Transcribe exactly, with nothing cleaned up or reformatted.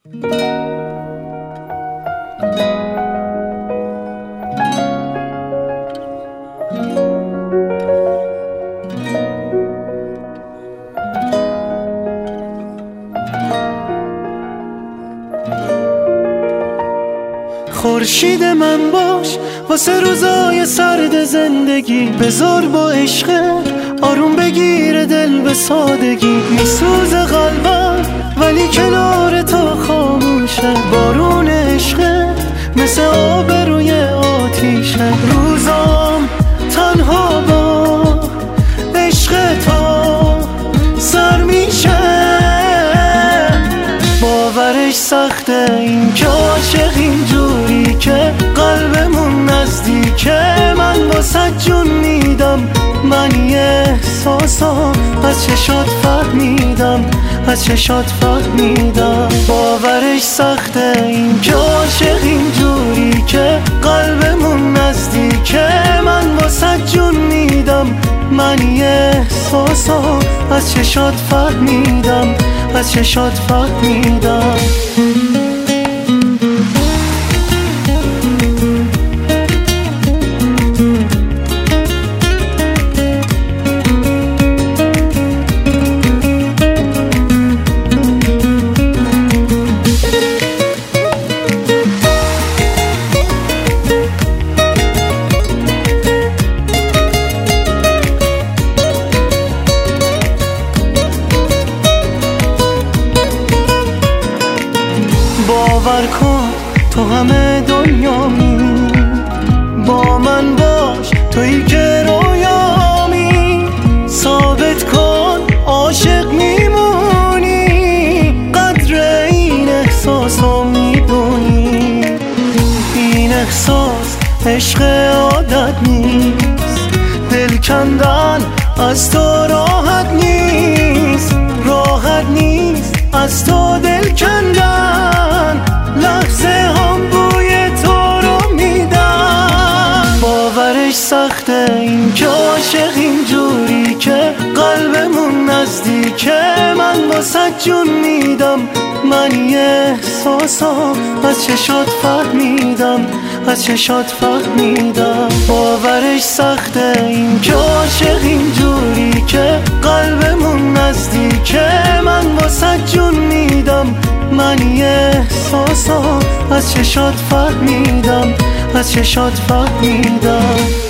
خورشید من باش واسه روزای سرد زندگی، بذار با عشق آروم بگیره دل به سادگی. میسوزه قلبم ولی کنار تو خاموشه، بارون عشق مثل آب روی آتیشه. روزام تنها با عشق تو سر میشه، باورش سخته این که عاشق اینجوری که قلبمون نزدیکه. من واسه جون میدم، من یه احساسا از چشات فهمیدم، از چشات فهمیدم. باورش سخته این که عاشق اینجوری که قلبمون نزدیکه. من واسه جون میدم، من یه احساسا از چشات فهمیدم، از چشات فهمیدم. باور کن تو همه دنیامی، با من باش تویی که رویامی. ثابت کن عاشق میمونی، قدر این احساسو میدونی. این احساس عشق عادت نیست، دل کندن از تو راحت نیست، راحت نیست از تو دل کندن. لحظه هم بوی تو رو میدن، باورش سخته این که عاشق اینجوری که قلبمون نزدیکه. من واسه جون میدم، من یه احساسا از چشات فهمیدم، از چشات فهمیدم. باورش سخته این که عاشق اینجوری که قلبمون نزدیکه. من واسه جون میدم، من یه احساسا از چشات فهمیدم، از چشات فهمیدم.